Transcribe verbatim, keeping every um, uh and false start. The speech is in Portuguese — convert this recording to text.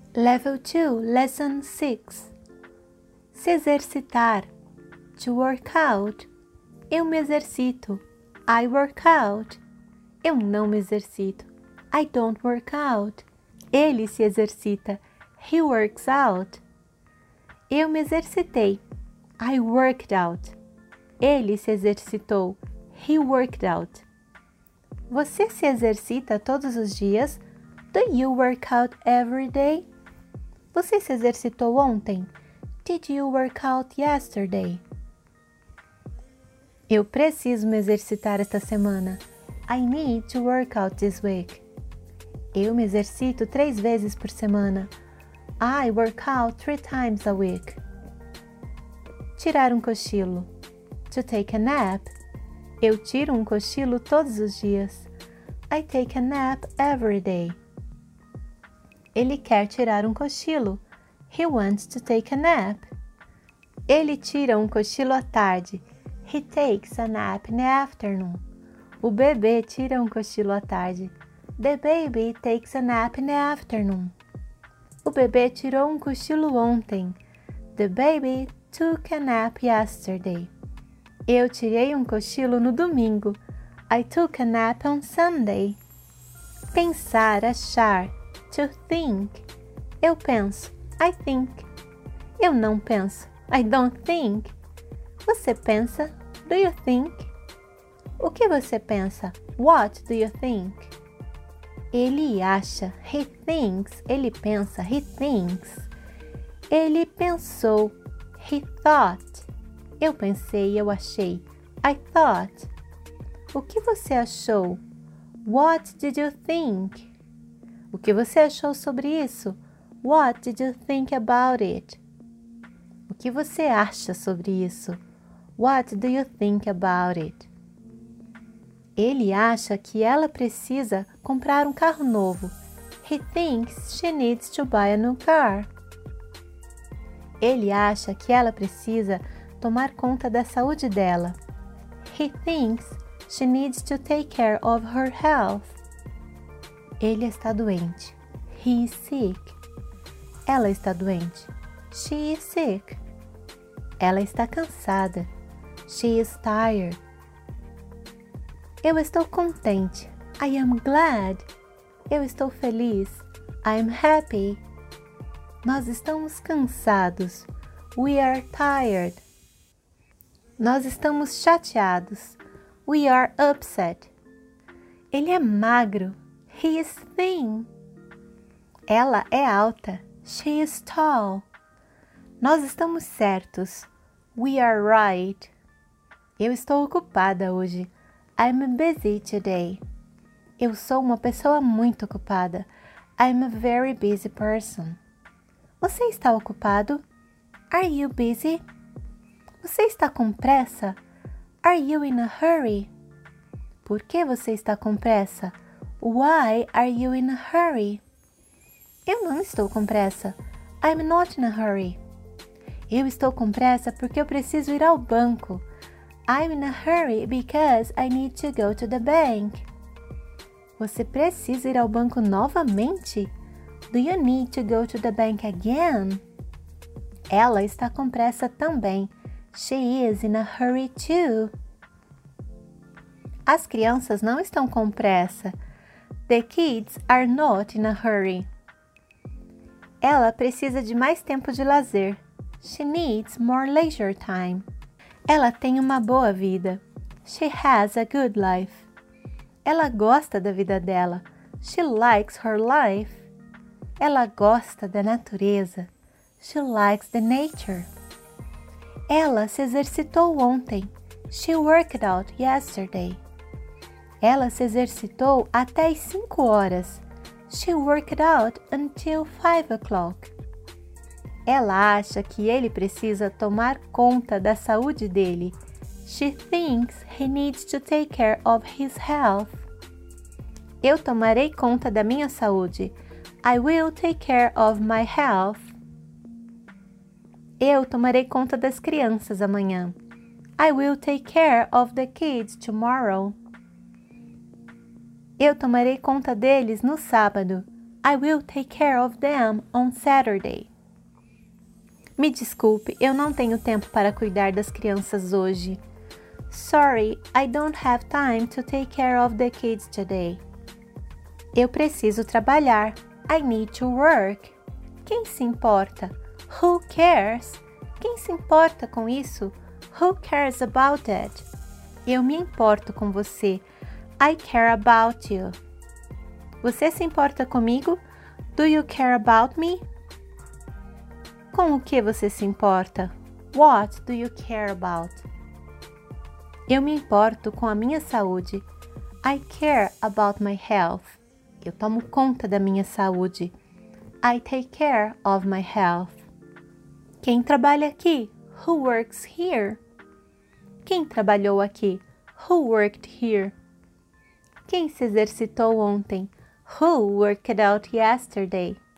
Level two, Lesson six. Se exercitar. To work out. Eu me exercito. I work out. Eu não me exercito. I don't work out. Ele se exercita. He works out. Eu me exercitei. I worked out. Ele se exercitou. He worked out. Você se exercita todos os dias? Do you work out every day? Você se exercitou ontem? Did you work out yesterday? Eu preciso me exercitar esta semana. I need to work out this week. Eu me exercito três vezes por semana. I work out three times a week. Tirar um cochilo. To take a nap. Eu tiro um cochilo todos os dias. I take a nap every day. Ele quer tirar um cochilo. He wants to take a nap. Ele tira um cochilo à tarde. He takes a nap in the afternoon. O bebê tira um cochilo à tarde. The baby takes a nap in the afternoon. O bebê tirou um cochilo ontem. The baby took a nap yesterday. Eu tirei um cochilo no domingo. I took a nap on Sunday. Pensar, achar. To think. Eu penso. I think. Eu não penso. I don't think. Você pensa? Do you think? O que você pensa? What do you think? Ele acha. He thinks. Ele pensa. He thinks. Ele pensou. He thought. Eu pensei, eu achei. I thought. O que você achou? What did you think? O que você achou sobre isso? What did you think about it? O que você acha sobre isso? What do you think about it? Ele acha que ela precisa comprar um carro novo. He thinks she needs to buy a new car. Ele acha que ela precisa tomar conta da saúde dela. He thinks she needs to take care of her health. Ele está doente. He is sick. Ela está doente. She is sick. Ela está cansada. She is tired. Eu estou contente. I am glad. Eu estou feliz. I am happy. Nós estamos cansados. We are tired. Nós estamos chateados. We are upset. Ele é magro. He is thin. Ela é alta. She is tall. Nós estamos certos. We are right. Eu estou ocupada hoje. I'm busy today. Eu sou uma pessoa muito ocupada. I'm a very busy person. Você está ocupado? Are you busy? Você está com pressa? Are you in a hurry? Por que você está com pressa? Why are you in a hurry? Eu não estou com pressa. I'm not in a hurry. Eu estou com pressa porque eu preciso ir ao banco. I'm in a hurry because I need to go to the bank. Você precisa ir ao banco novamente? Do you need to go to the bank again? Ela está com pressa também. She is in a hurry too. As crianças não estão com pressa. The kids are not in a hurry. Ela precisa de mais tempo de lazer. She needs more leisure time. Ela tem uma boa vida. She has a good life. Ela gosta da vida dela. She likes her life. Ela gosta da natureza. She likes the nature. Ela se exercitou ontem. She worked out yesterday. Ela se exercitou até as cinco horas. She worked out until five o'clock. Ela acha que ele precisa tomar conta da saúde dele. She thinks he needs to take care of his health. Eu tomarei conta da minha saúde. I will take care of my health. Eu tomarei conta das crianças amanhã. I will take care of the kids tomorrow. Eu tomarei conta deles no sábado. I will take care of them on Saturday. Me desculpe, eu não tenho tempo para cuidar das crianças hoje. Sorry, I don't have time to take care of the kids today. Eu preciso trabalhar. I need to work. Quem se importa? Who cares? Quem se importa com isso? Who cares about it? Eu me importo com você. I care about you. Você se importa comigo? Do you care about me? Com o que você se importa? What do you care about? Eu me importo com a minha saúde. I care about my health. Eu tomo conta da minha saúde. I take care of my health. Quem trabalha aqui? Who works here? Quem trabalhou aqui? Who worked here? Quem se exercitou ontem? Who worked out yesterday?